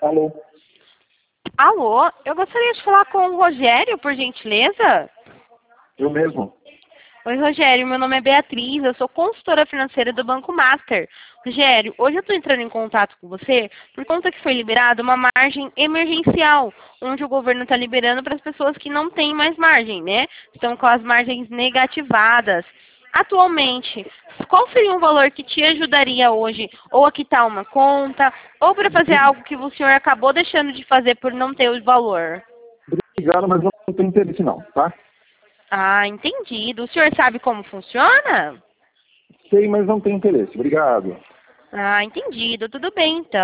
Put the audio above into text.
Alô? Alô, eu gostaria de falar com o Rogério, por gentileza. Eu mesmo. Oi, Rogério, meu nome é Beatriz, eu sou consultora financeira do Banco Master. Rogério, hoje eu estou entrando em contato com você por conta que foi liberada uma margem emergencial, onde o governo está liberando para as pessoas que não têm mais margem, né? Estão com as margens negativadas. Atualmente, qual seria um valor que te ajudaria hoje, ou a quitar uma conta, ou para fazer algo que o senhor acabou deixando de fazer por não ter o valor? Obrigado, mas não tenho interesse não, tá? Ah, entendido. O senhor sabe como funciona? Sei, mas não tenho interesse. Obrigado. Ah, entendido. Tudo bem, então.